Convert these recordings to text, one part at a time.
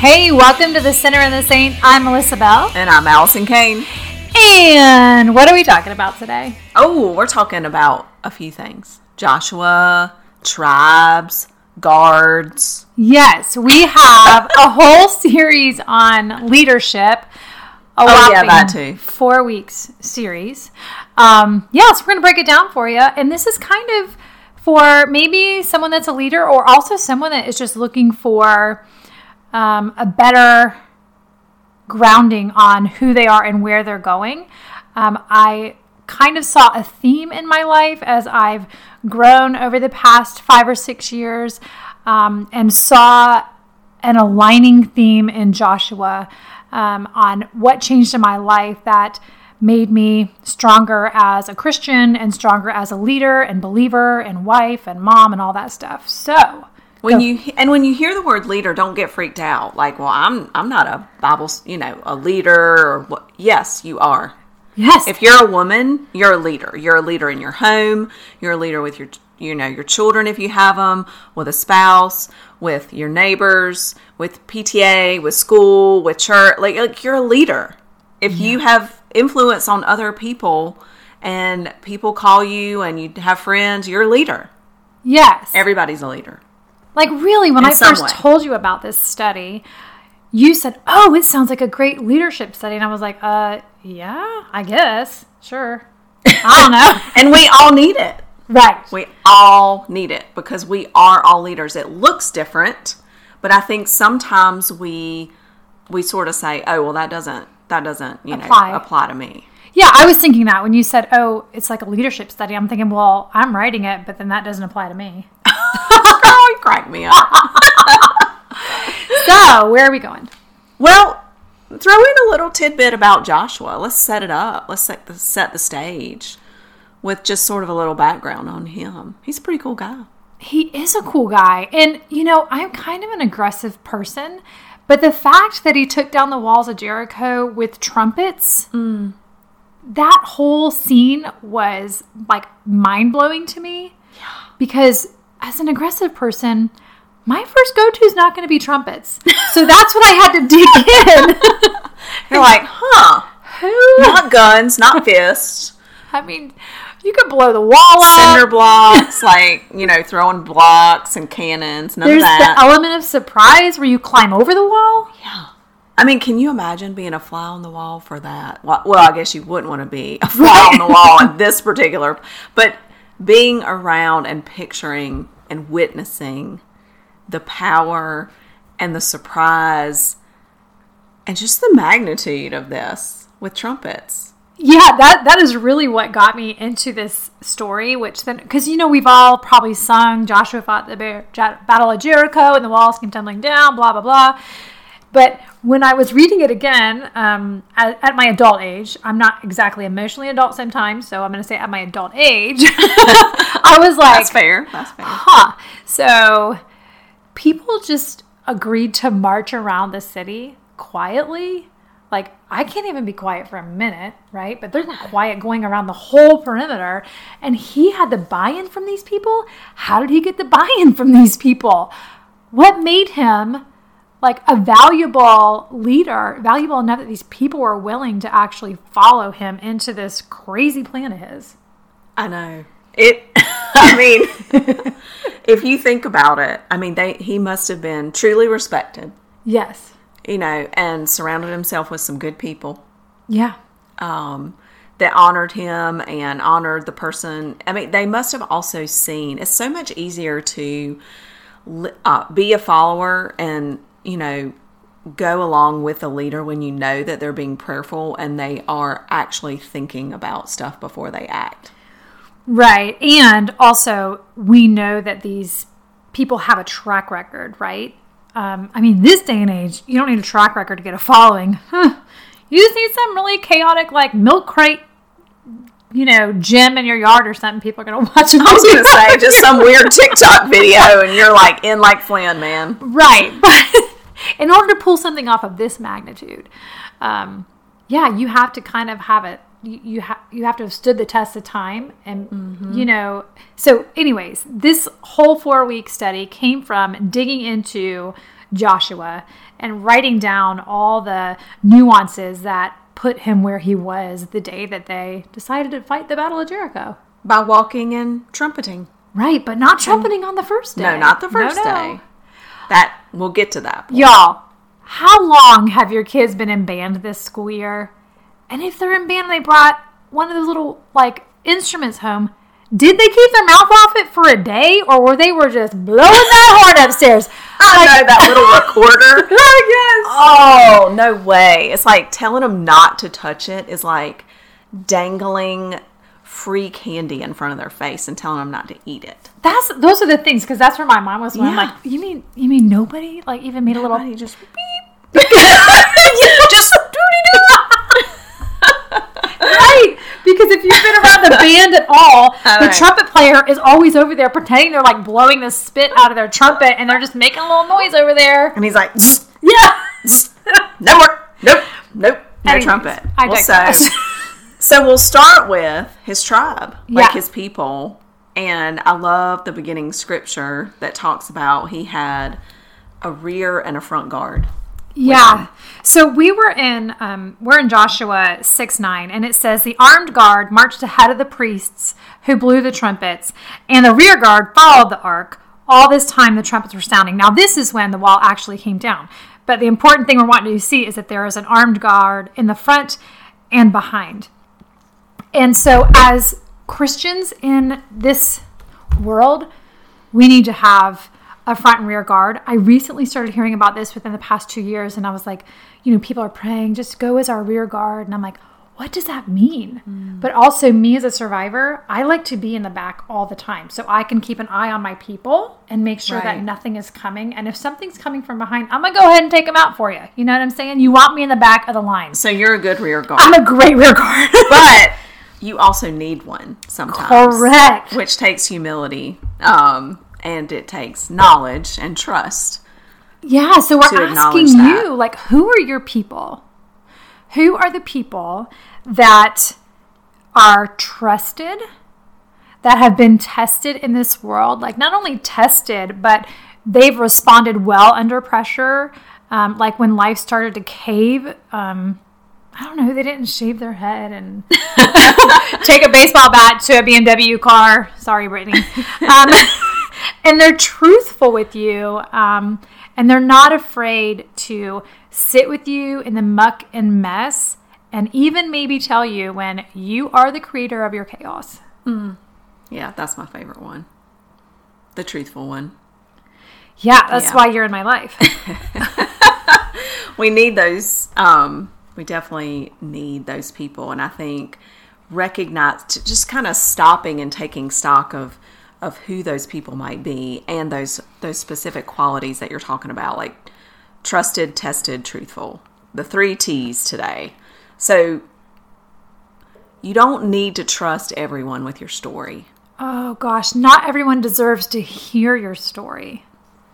Hey, welcome to the Sinner and the Saint. I'm Melissa Bell. And I'm Allison Kane. And what are we talking about today? Oh, we're talking about a few things. Joshua, tribes, guards. Yes, we have a whole series on leadership. That too. 4 weeks series. So we're going to break it down for you. And this is kind of for maybe someone that's a leader or also someone that is just looking for a better grounding on who they are and where they're going. I kind of saw a theme in my life as I've grown over the past 5 or 6 years and saw an aligning theme in Joshua on what changed in my life that made me stronger as a Christian and stronger as a leader and believer and wife and mom and all that stuff. So when you hear the word leader, don't get freaked out. Like, well, I'm not a Bible, a leader. Or what? Yes, you are. Yes. If you're a woman, you're a leader. You're a leader in your home. You're a leader with your children if you have them, with a spouse, with your neighbors, with PTA, with school, with church. Like you're a leader. If you have influence on other people and people call you and you have friends, you're a leader. Yes. Everybo's a leader. Like really, when I first told you about this study, you said, oh, it sounds like a great leadership study. And I was like, yeah, I guess. Sure. I don't know. And we all need it. Right. We all need it because we are all leaders. It looks different, but I think sometimes we sort of say, oh, well, that doesn't apply to me. Yeah, I was thinking that when you said, oh, it's like a leadership study. I'm thinking, well, I'm writing it, but then that doesn't apply to me. Oh, you cracked me up. So, where are we going? Well, throw in a little tidbit about Joshua. Let's set it up. Let's set the stage with just sort of a little background on him. He's a pretty cool guy. He is a cool guy. And, I'm kind of an aggressive person, but the fact that he took down the walls of Jericho with trumpets, that whole scene was like mind-blowing to me. Yeah. Because as an aggressive person, my first go-to is not going to be trumpets. So that's what I had to dig in. You're like, who? Not guns, not fists. I mean, you could blow the wall up. Cinder blocks, throwing blocks and cannons, none of that. There's the element of surprise where you climb over the wall. Yeah. I mean, can you imagine being a fly on the wall for that? Well, I guess you wouldn't want to be a fly on the wall in this particular, but being around and picturing and witnessing the power and the surprise and just the magnitude of this with trumpets. Yeah, that is really what got me into this story, which then, because, we've all probably sung Joshua fought the Battle of Jericho and the walls came tumbling down, blah, blah, blah. But when I was reading it again, at my adult age, I'm not exactly emotionally adult sometimes, so I'm going to say at my adult age, I was like... That's fair. So people just agreed to march around the city quietly. Like, I can't even be quiet for a minute, right? But there's quiet going around the whole perimeter. And he had the buy-in from these people? How did he get the buy-in from these people? What made him... like a valuable leader, valuable enough that these people were willing to actually follow him into this crazy plan of his? I know. If you think about it, he must have been truly respected. Yes. And surrounded himself with some good people. Yeah. That honored him and honored the person. They must have also seen, it's so much easier to be a follower and go along with a leader when you know that they're being prayerful and they are actually thinking about stuff before they act. Right. And also, we know that these people have a track record, right? This day and age, you don't need a track record to get a following. You just need some really chaotic, milk crate, gym in your yard or something. People are going to watch it. I was going to say, just some weird TikTok video and you're in like Flynn, man. Right. But in order to pull something off of this magnitude, you have to kind of have it. You have to have stood the test of time. And, so anyways, this whole 4-week study came from digging into Joshua and writing down all the nuances that put him where he was the day that they decided to fight the Battle of Jericho. By walking and trumpeting. Right, but not trumpeting on the first day. No, not the first day. That, we'll get to that point. Y'all, how long have your kids been in band this school year? And if they're in band, they brought one of those little, instruments home. Did they keep their mouth off it for a day? Or they were just blowing that horn upstairs? I know, that little recorder. Yes. Oh, no way. It's like telling them not to touch it is like dangling free candy in front of their face and telling them not to eat it. Those are the things, because that's where my mind was when I'm Yeah. like, you mean nobody even made a little Just beep. Just doody-doo. right? Because if you've been around the band at all, the right. trumpet player is always over there pretending they're blowing the spit out of their trumpet, and they're just making a little noise over there. And he's like, Yeah. no more. Nope. No Anyways, trumpet. I digress. So we'll start with his tribe, Yeah. his people. And I love the beginning scripture that talks about he had a rear and a front guard. Yeah. So we're in Joshua 6:9, and it says, the armed guard marched ahead of the priests who blew the trumpets, and the rear guard followed the ark. All this time the trumpets were sounding. Now this is when the wall actually came down. But the important thing we're wanting to see is that there is an armed guard in the front and behind. And so as Christians in this world, we need to have a front and rear guard. I recently started hearing about this within the past 2 years, and I was like, people are praying, just go as our rear guard. And I'm like, what does that mean? But also me as a survivor, I like to be in the back all the time so I can keep an eye on my people and make sure that Right. nothing is coming. And if something's coming from behind, I'm going to go ahead and take them out for you. You know what I'm saying? You want me in the back of the line. So you're a good rear guard. I'm a great rear guard. But you also need one sometimes. Correct. Which takes humility. And it takes knowledge and trust. Yeah, so we're To asking acknowledge you, who are your people? Who are the people that are trusted, that have been tested in this world? Not only tested, but they've responded well under pressure. When life started to cave, I don't know, they didn't shave their head and take a baseball bat to a BMW car. Sorry, Brittany. And they're truthful with you, and they're not afraid to sit with you in the muck and mess, and even maybe tell you when you are the creator of your chaos. Yeah, that's my favorite one. The truthful one. Yeah, that's Yeah. why you're in my life. We need those. We definitely need those people. And I think just kind of stopping and taking stock of who those people might be and those specific qualities that you're talking about, like trusted, tested, truthful. The 3 T's today. So you don't need to trust everyone with your story. Oh gosh, not everyone deserves to hear your story.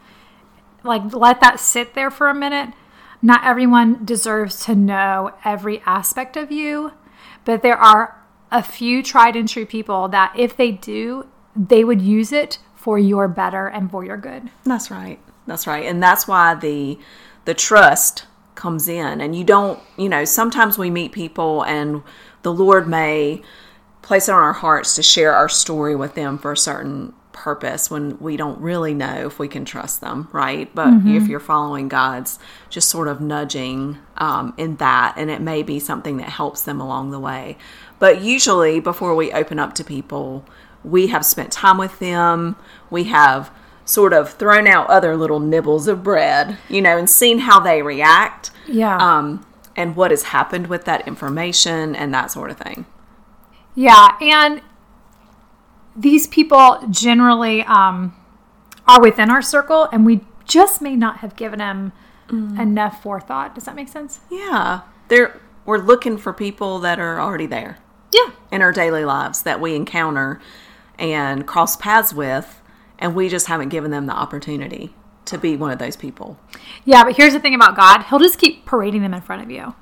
Let that sit there for a minute. Not everyone deserves to know every aspect of you, but there are a few tried and true people that if they do, they would use it for your better and for your good. That's right. That's right. And that's why the trust comes in. And you don't, sometimes we meet people and the Lord may place it on our hearts to share our story with them for a certain purpose when we don't really know if we can trust them, right? But if you're following God's just sort of nudging in that, and it may be something that helps them along the way. But usually before we open up to people, we have spent time with them. We have sort of thrown out other little nibbles of bread, and seen how they react. Yeah. And what has happened with that information and that sort of thing. Yeah, and these people generally are within our circle, and we just may not have given them enough forethought. Does that make sense? Yeah. We're looking for people that are already there. Yeah. In our daily lives that we encounter and cross paths with, and we just haven't given them the opportunity to be one of those people. Yeah, but here's the thing about God. He'll just keep parading them in front of you.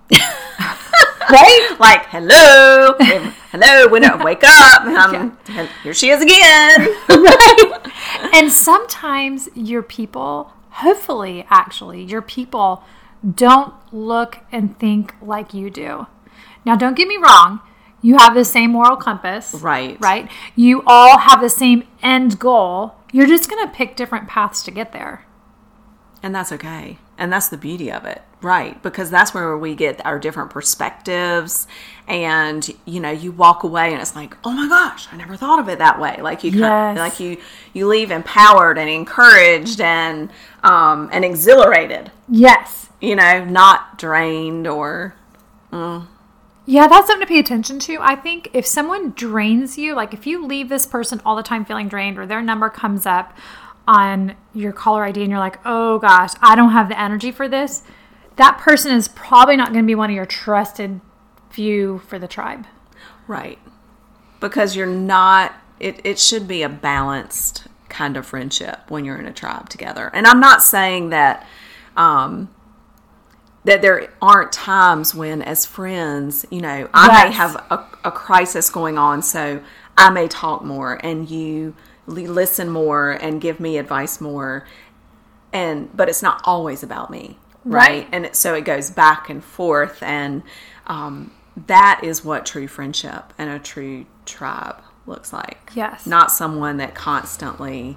Right? Like, hello, when I wake up, here she is again. Right? And sometimes your people, hopefully, actually, your people don't look and think like you do. Now, don't get me wrong. You have the same moral compass. Right. Right? You all have the same end goal. You're just going to pick different paths to get there. And that's okay. And that's the beauty of it. Right. Because that's where we get our different perspectives. And, you walk away and it's like, oh my gosh, I never thought of it that way. Like you leave empowered and encouraged and exhilarated. Yes. Not drained or... Yeah, that's something to pay attention to. I think if someone drains you, like if you leave this person all the time feeling drained, or their number comes up on your caller ID and you're like, oh gosh, I don't have the energy for this, that person is probably not going to be one of your trusted few for the tribe. Right. Because you're not, it should be a balanced kind of friendship when you're in a tribe together. And I'm not saying that, that there aren't times when, as friends, I may have a crisis going on, so I may talk more and you listen more and give me advice more. But it's not always about me, right? And so it goes back and forth, and that is what true friendship and a true tribe looks like. Yes. Not someone that constantly,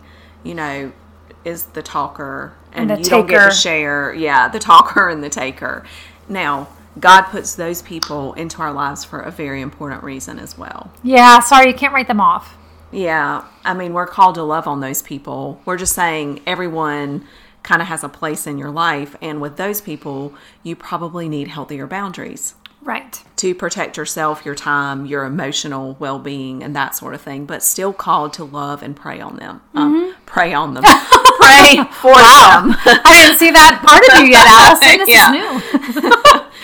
is the talker and you taker. Don't get to share. Yeah, the talker and the taker. Now, God puts those people into our lives for a very important reason as well. Yeah, sorry, you can't write them off. Yeah, I mean, we're called to love on those people. We're just saying everyone kind of has a place in your life, and with those people, you probably need healthier boundaries. Right. To protect yourself, your time, your emotional well-being, and that sort of thing, but still called to love and pray on them. Pray on them. Pray for them. I didn't see that part of you yet, Allison. This is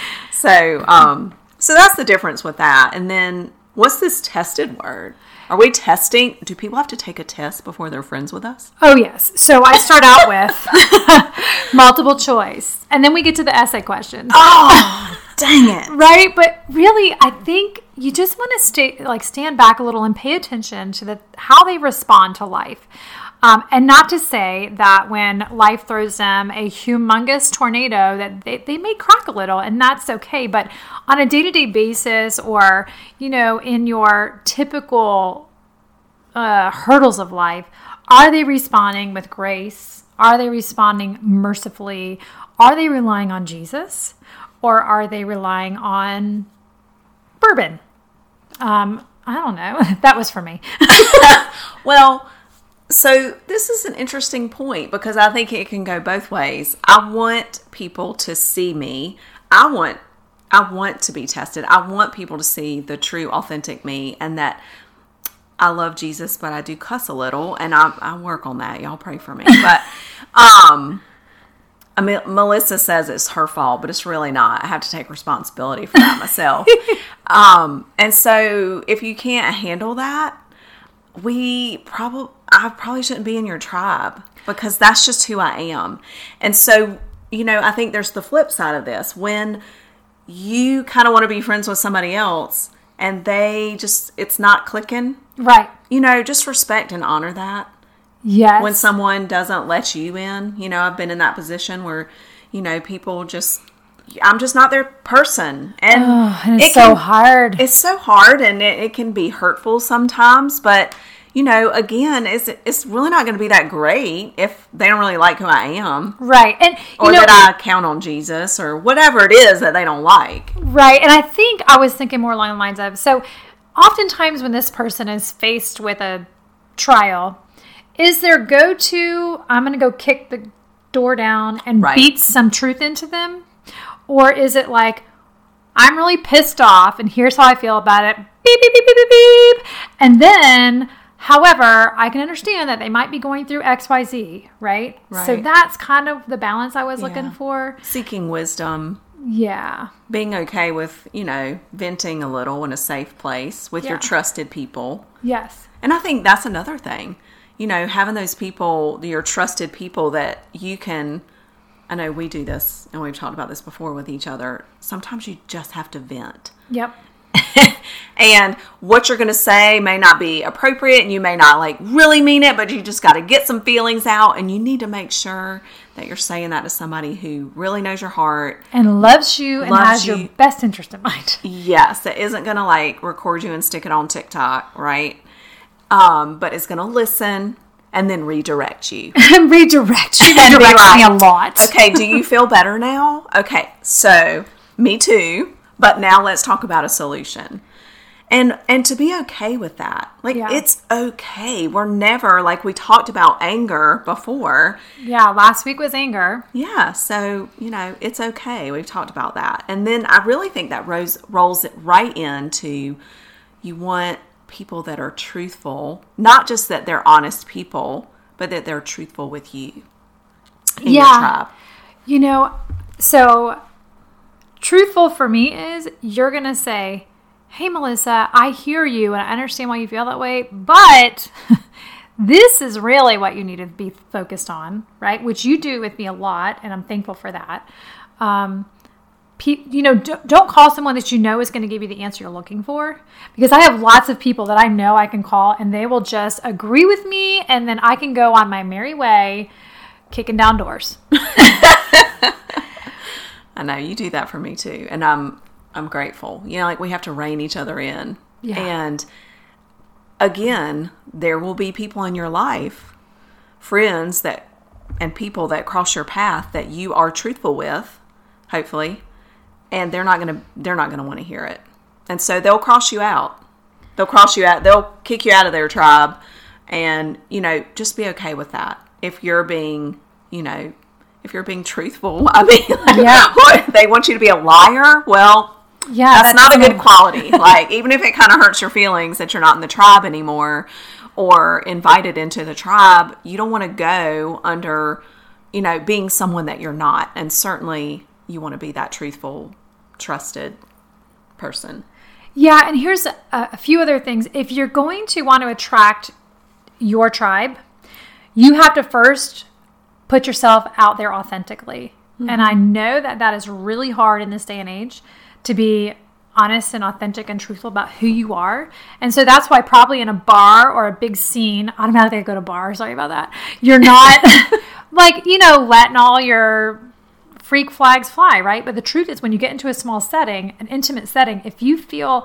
new. So that's the difference with that. And then, what's this tested word? Are we testing? Do people have to take a test before they're friends with us? Oh, yes. So I start out with multiple choice, and then we get to the essay questions. Oh, dang it. Right? But really, I think you just want to stand back a little and pay attention to how they respond to life. And not to say that when life throws them a humongous tornado that they may crack a little, and that's okay. But on a day-to-day basis, or, in your typical hurdles of life, are they responding with grace? Are they responding mercifully? Are they relying on Jesus? Or are they relying on bourbon? I don't know. That was for me. Well... So this is an interesting point because I think it can go both ways. I want people to see me. I want to be tested. I want people to see the true, authentic me, and that I love Jesus, but I do cuss a little, and I work on that. Y'all pray for me. But I mean, Melissa says it's her fault, but it's really not. I have to take responsibility for that myself. And so if you can't handle that, I probably shouldn't be in your tribe because that's just who I am. And so, I think there's the flip side of this. When you kind of want to be friends with somebody else and it's not clicking. Right. Just respect and honor that. Yes. When someone doesn't let you in, I've been in that position where, people I'm just not their person. And it's so hard. It's so hard, and it can be hurtful sometimes, but again, it's really not going to be that great if they don't really like who I am. Right. And that I count on Jesus or whatever it is that they don't like. Right. And I think I was thinking more along the lines of, so oftentimes when this person is faced with a trial, is their go-to, I'm going to go kick the door down and beat some truth into them? Or is it like, I'm really pissed off and here's how I feel about it. Beep, beep, beep, beep, beep, beep. And then, however, I can understand that they might be going through X, Y, Z, right? So that's kind of the balance I was looking for. Seeking wisdom. Yeah. Being okay with, venting a little in a safe place with your trusted people. Yes. And I think that's another thing. Having those people, your trusted people that you can... I know we do this, and we've talked about this before with each other. Sometimes you just have to vent. Yep. And what you're going to say may not be appropriate, and you may not like really mean it, but you just got to get some feelings out, and you need to make sure that you're saying that to somebody who really knows your heart and loves you and has your best interest in mind. Yes, that isn't going to like record you and stick it on TikTok, right? But is going to listen and then redirect you. Redirect you. Redirects me a lot. Okay, do you feel better now? Okay, so me too. But now let's talk about a solution. And to be okay with that. Like, it's okay. We're never, like we talked about anger before. Yeah, last week was anger. Yeah, so, it's okay. We've talked about that. And then I really think that rolls it right into, you want people that are truthful. Not just that they're honest people, but that they're truthful with you in your tribe. So truthful for me is you're going to say, hey, Melissa, I hear you and I understand why you feel that way, but this is really what you need to be focused on, right? Which you do with me a lot, and I'm thankful for that. Don't call someone that you know is going to give you the answer you're looking for, because I have lots of people that I know I can call and they will just agree with me, and then I can go on my merry way kicking down doors. I know you do that for me too, and I'm grateful. Like we have to rein each other in. Yeah. And again, there will be people in your life, friends and people that cross your path that you are truthful with, hopefully, and they're not going to want to hear it. And so they'll cross you out. They'll kick you out of their tribe, and just be okay with that. If you're being, truthful, I mean, they want you to be a liar. Well, that's not a good quality. Like, even if it kind of hurts your feelings that you're not in the tribe anymore or invited into the tribe, you don't want to go under, being someone that you're not. And certainly you want to be that truthful, trusted person. Yeah. And here's a few other things. If you're going to want to attract your tribe, you have to first put yourself out there authentically. Mm-hmm. And I know that is really hard in this day and age, to be honest and authentic and truthful about who you are. And so that's why probably in a bar or a big scene, automatically I go to bar, sorry about that. You're not letting all your freak flags fly, right? But the truth is, when you get into a small setting, an intimate setting, if you feel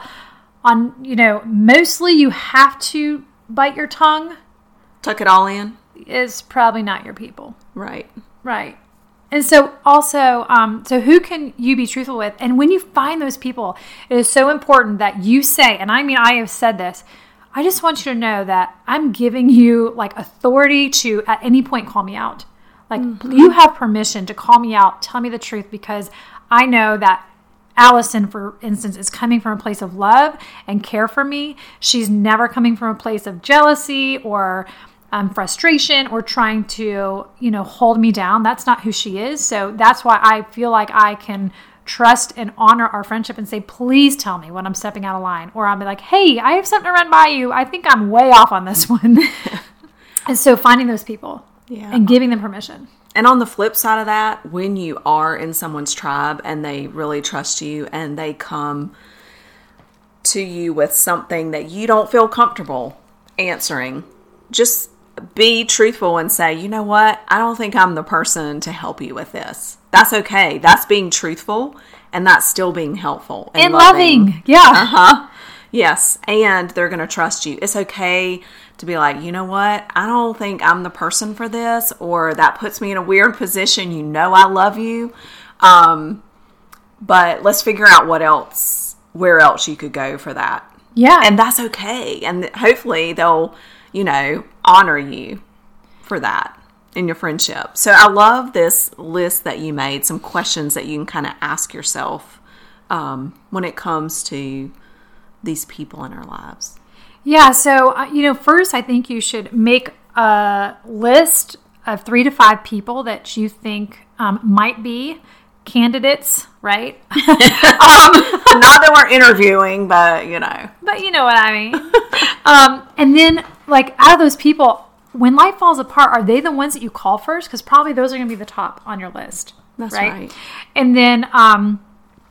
mostly you have to bite your tongue, tuck it all in, is probably not your people. Right. Right. And so also, so who can you be truthful with? And when you find those people, it is so important that you say, and I mean, I have said this, I just want you to know that I'm giving you like authority to at any point call me out. Like, you have permission to call me out, tell me the truth, because I know that Allison, for instance, is coming from a place of love and care for me. She's never coming from a place of jealousy or frustration or trying to, hold me down. That's not who she is. So that's why I feel like I can trust and honor our friendship and say, please tell me when I'm stepping out of line. Or I'll be like, hey, I have something to run by you. I think I'm way off on this one. And so finding those people and giving them permission. And on the flip side of that, when you are in someone's tribe and they really trust you and they come to you with something that you don't feel comfortable answering, just be truthful and say, you know what? I don't think I'm the person to help you with this. That's okay. That's being truthful, and that's still being helpful and loving. Yeah. Yes. And they're going to trust you. It's okay to be like, you know what? I don't think I'm the person for this, or that puts me in a weird position. I love you. But let's figure out where else you could go for that. Yeah. And that's okay. And hopefully they'll, honor you for that in your friendship. So I love this list that you made, some questions that you can kind of ask yourself when it comes to these people in our lives. Yeah. So, first I think you should make a list of 3 to 5 people that you think might be candidates, right? Not that we're interviewing, but But you know what I mean. And then, like, out of those people, when life falls apart, are they the ones that you call first? Because probably those are going to be the top on your list. That's right. And then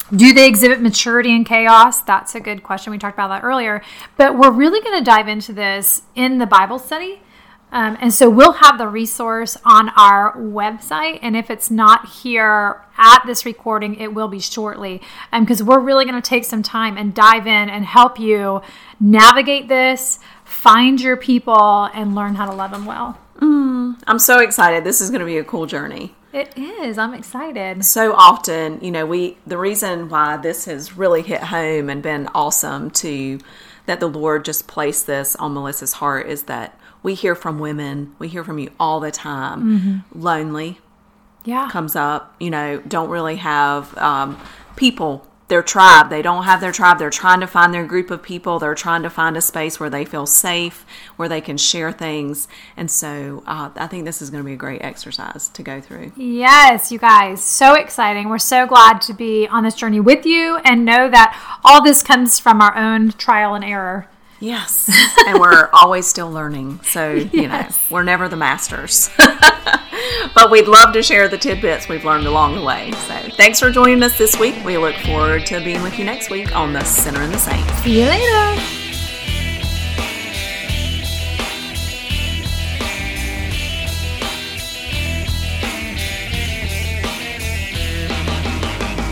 Do they exhibit maturity in chaos? That's a good question. We talked about that earlier. But we're really going to dive into this in the Bible study. And so we'll have the resource on our website. And if it's not here at this recording, it will be shortly. Because we're really going to take some time and dive in and help you navigate this, find your people, and learn how to love them well. I'm so excited. This is going to be a cool journey. It is. I'm excited. So often, the reason why this has really hit home and been awesome that the Lord just placed this on Melissa's heart is that we hear from women. We hear from you all the time. Lonely comes up, don't really have people, their tribe. They don't have their tribe. They're trying to find their group of people. They're trying to find a space where they feel safe, where they can share things. And so I think this is going to be a great exercise to go through. Yes, you guys. So exciting. We're so glad to be on this journey with you and know that all this comes from our own trial and error. Yes. And we're always still learning. So, we're never the masters. But we'd love to share the tidbits we've learned along the way. So thanks for joining us this week. We look forward to being with you next week on The Sinner and the Saint. See you later.